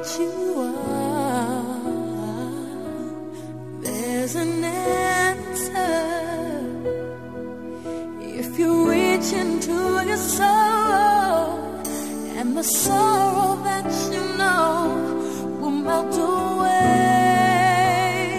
what you are, there's an answer. If you reach into your soul, and the sorrow that you know will melt away,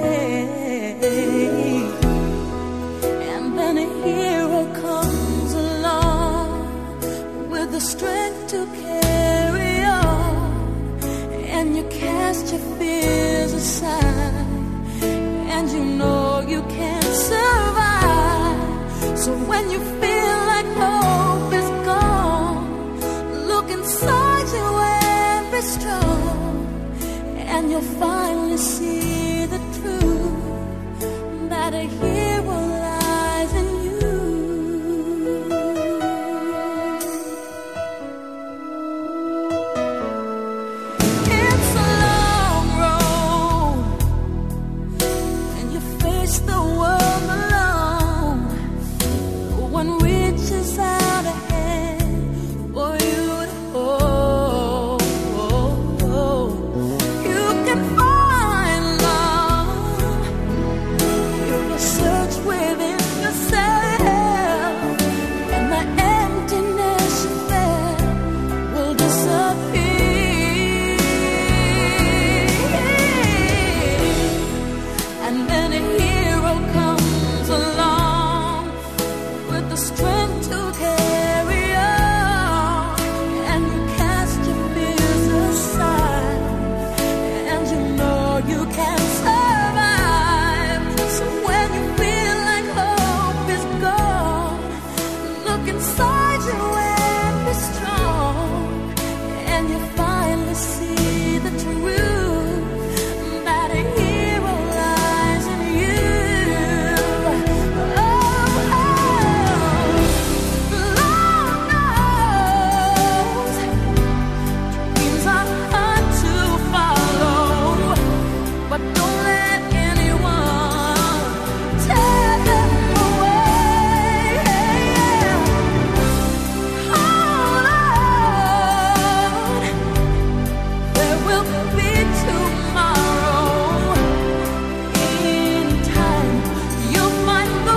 and then a hero comes along with the strength to carry on, and you cast your fears aside, and you know you can't survive. So when you feel like hope is gone, look inside you and be strong, and you'll finally see the truth, that a hero lies in you. It's a long road, and you face the world alone. No one reaches out a hand for you to hold. You can find love if you search within yourself, and the emptiness you felt will disappear. And then a hero comes along with the strength to carry on, and you cast your fears aside, and you know you can survive. So when you feel like hope is gone, look inside you and be strong, and you finally see the truth, that a hero lies in you. Long roads, dreams are hard to follow, but don't let anyone tear them away. Hold on, there will be tomorrow. In time, you'll find the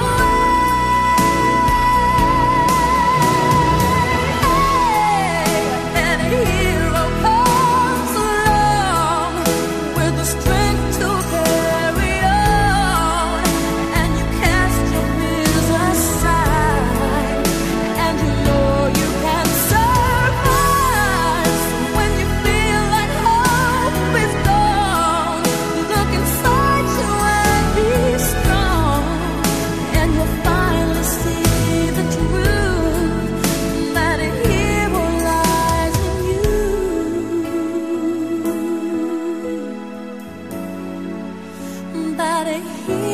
way. And a hero comes along with the strength to carry on, and you cast your fears aside, and you know you can survive. So when you feel like hope is gone, look inside you and be strong, and you'll finally see the truth, that a hero lies in you, that a hero